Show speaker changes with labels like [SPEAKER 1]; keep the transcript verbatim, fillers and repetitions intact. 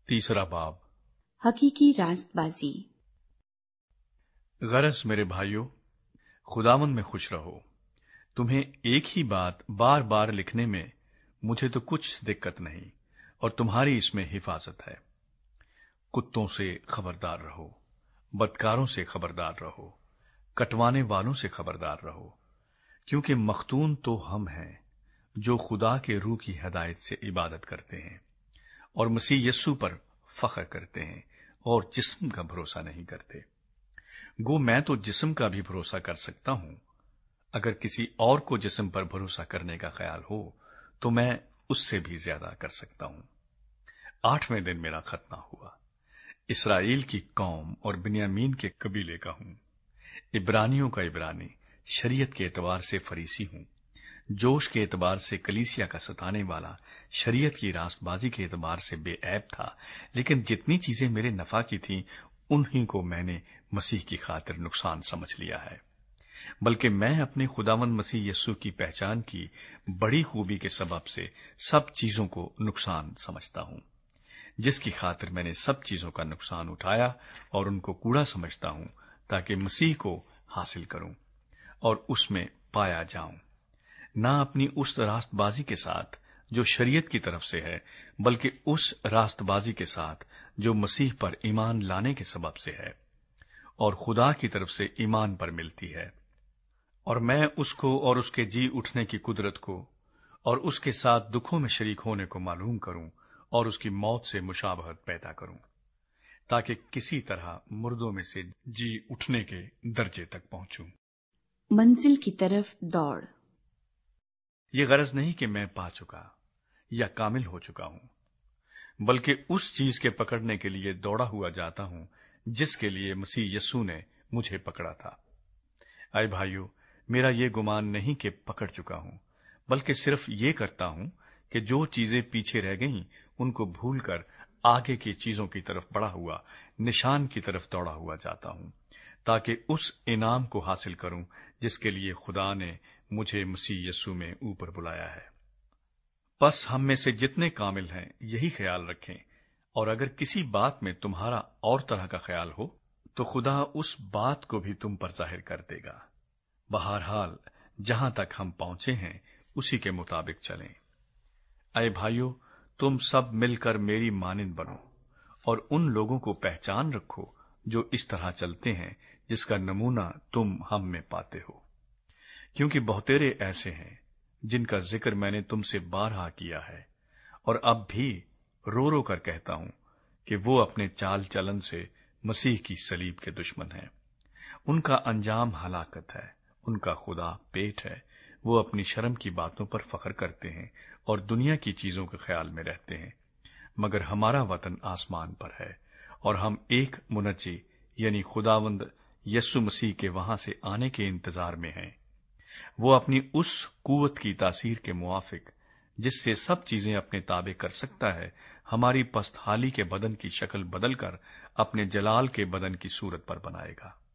[SPEAKER 1] تیسرا باب،
[SPEAKER 2] حقیقی راست بازی۔
[SPEAKER 1] غرض میرے بھائیو، خداوند میں خوش رہو۔ تمہیں ایک ہی بات بار بار لکھنے میں مجھے تو کچھ دقت نہیں، اور تمہاری اس میں حفاظت ہے۔ کتوں سے خبردار رہو، بدکاروں سے خبردار رہو، کٹوانے والوں سے خبردار رہو، کیونکہ مختون تو ہم ہیں جو خدا کے روح کی ہدایت سے عبادت کرتے ہیں اور مسیح یسوع پر فخر کرتے ہیں اور جسم کا بھروسہ نہیں کرتے۔ گو میں تو جسم کا بھی بھروسہ کر سکتا ہوں، اگر کسی اور کو جسم پر بھروسہ کرنے کا خیال ہو تو میں اس سے بھی زیادہ کر سکتا ہوں۔ آٹھویں دن میرا ختنہ ہوا۔ اسرائیل کی قوم اور بنیامین کے قبیلے کا ہوں، عبرانیوں کا عبرانی، شریعت کے اعتبار سے فریسی ہوں، جوش کے اعتبار سے کلیسیا کا ستانے والا، شریعت کی راست بازی کے اعتبار سے بے عیب تھا، لیکن جتنی چیزیں میرے نفع کی تھیں انہی کو میں نے مسیح کی خاطر نقصان سمجھ لیا ہے، بلکہ میں اپنے خداوند مسیح یسوع کی پہچان کی بڑی خوبی کے سبب سے سب چیزوں کو نقصان سمجھتا ہوں، جس کی خاطر میں نے سب چیزوں کا نقصان اٹھایا اور ان کو کوڑا سمجھتا ہوں، تاکہ مسیح کو حاصل کروں اور اس میں پایا جاؤں، نہ اپنی اس راست بازی کے ساتھ جو شریعت کی طرف سے ہے، بلکہ اس راست بازی کے ساتھ جو مسیح پر ایمان لانے کے سبب سے ہے اور خدا کی طرف سے ایمان پر ملتی ہے، اور میں اس کو اور اس کے جی اٹھنے کی قدرت کو اور اس کے ساتھ دکھوں میں شریک ہونے کو معلوم کروں اور اس کی موت سے مشابہت پیدا کروں، تاکہ کسی طرح مردوں میں سے جی اٹھنے کے درجے تک پہنچوں۔
[SPEAKER 2] منزل کی طرف دوڑ۔
[SPEAKER 1] یہ غرض نہیں کہ میں پا چکا یا کامل ہو چکا ہوں، بلکہ اس چیز کے پکڑنے کے لیے دوڑا ہوا جاتا ہوں جس کے لیے مسیح یسوع نے مجھے پکڑا تھا۔ اے بھائیو، میرا یہ گمان نہیں کہ پکڑ چکا ہوں، بلکہ صرف یہ کرتا ہوں کہ جو چیزیں پیچھے رہ گئیں ان کو بھول کر آگے کی چیزوں کی طرف بڑھا ہوا نشان کی طرف دوڑا ہوا جاتا ہوں، تاکہ اس انعام کو حاصل کروں جس کے لیے خدا نے مجھے مسیح یسوع میں اوپر بلایا ہے۔ بس ہم میں سے جتنے کامل ہیں یہی خیال رکھیں، اور اگر کسی بات میں تمہارا اور طرح کا خیال ہو تو خدا اس بات کو بھی تم پر ظاہر کر دے گا۔ بہرحال جہاں تک ہم پہنچے ہیں اسی کے مطابق چلیں۔ اے بھائیو، تم سب مل کر میری مانند بنو اور ان لوگوں کو پہچان رکھو جو اس طرح چلتے ہیں جس کا نمونہ تم ہم میں پاتے ہو، کیونکہ بہتیرے ایسے ہیں جن کا ذکر میں نے تم سے بارہا کیا ہے، اور اب بھی رو رو کر کہتا ہوں کہ وہ اپنے چال چلن سے مسیح کی صلیب کے دشمن ہیں۔ ان کا انجام ہلاکت ہے، ان کا خدا پیٹ ہے، وہ اپنی شرم کی باتوں پر فخر کرتے ہیں اور دنیا کی چیزوں کے خیال میں رہتے ہیں، مگر ہمارا وطن آسمان پر ہے، اور ہم ایک منجی یعنی خداوند یسوع مسیح کے وہاں سے آنے کے انتظار میں ہیں۔ وہ اپنی اس قوت کی تاثیر کے موافق جس سے سب چیزیں اپنے تابع کر سکتا ہے، ہماری پست حالی کے بدن کی شکل بدل کر اپنے جلال کے بدن کی صورت پر بنائے گا۔